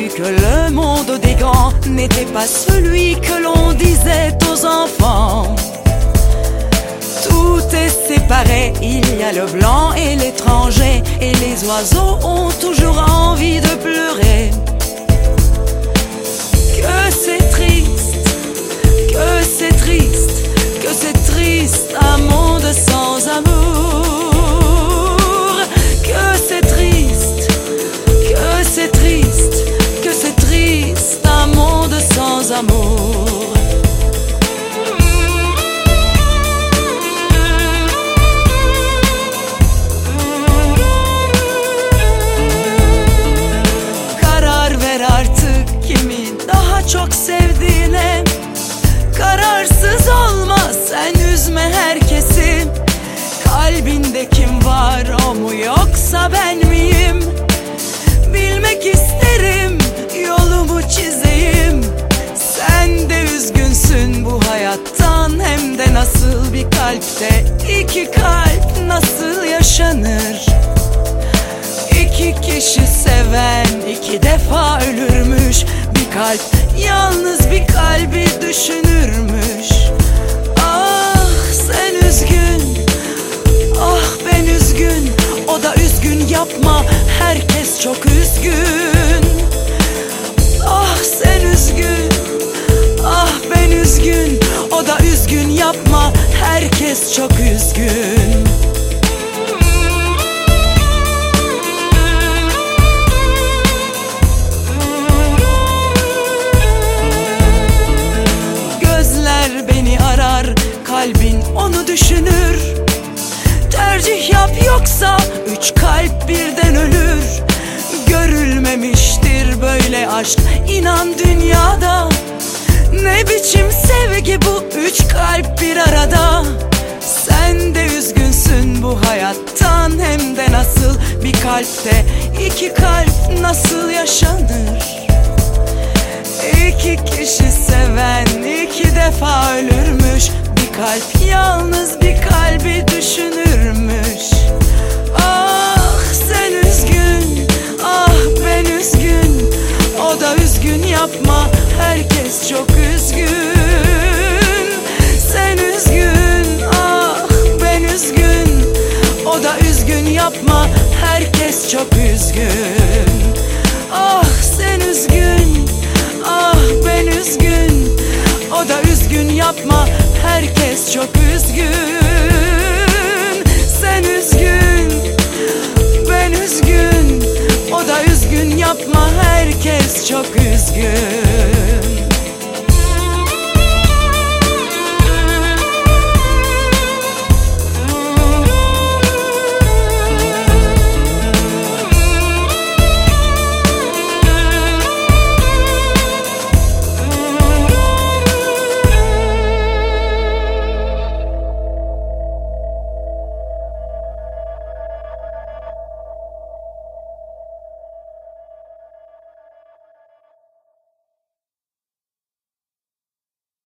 vu que le monde des grands n'était pas celui que l'on disait aux enfants. Tout est séparé, il y a le blanc et l'étranger, et les oiseaux ont toujours envie de pleurer. Que c'est triste, que c'est triste, que c'est triste, un monde sans amour. Que c'est triste, que c'est triste, que c'est triste, un monde sans amour. Karar ver artık kimi daha çok sevdiğine. Kararsız olma, sen üzme herkesi. Kalbinde kim var, o mu yoksa ben miyim? Bilmek isterim, yolumu çizeyim. Sen de üzgünsün bu hayattan, hem de nasıl bir kalpte iki kalp nasıl yaşanır? İki kişi seven iki defa ölürmüş. Bir kalp yalnız bir kalbi düşünürmüş. Ah sen üzgün, ah ben üzgün, o da üzgün, yapma, herkes çok üzgün. Ah sen üzgün, ah ben üzgün, o da üzgün, yapma, herkes çok üzgün. Gözler beni arar, kalbin onu düşünür. Tercih yap, yoksa üç kalp birden ölür. Görülmemiştir böyle aşk, inan dünyada. Ne biçim sevgi bu, üç kalp bir arada. Sen de üzgünsün bu hayattan, hem de nasıl bir kalpte iki kalp nasıl yaşanır? İki kişi seven iki defa ölürmüş. Bir kalp yalnız bir kalbi düşünürmüş. Ah sen üzgün, ah ben üzgün, o da üzgün, yapma, herkes çok üzgün. Sen üzgün, ah ben üzgün, o da üzgün, yapma, herkes çok üzgün. Ah sen üzgün, ah ben üzgün, o da üzgün, yapma, herkes çok üzgün. Sen üzgün, ben üzgün, o da üzgün, yapma, herkes çok üzgün.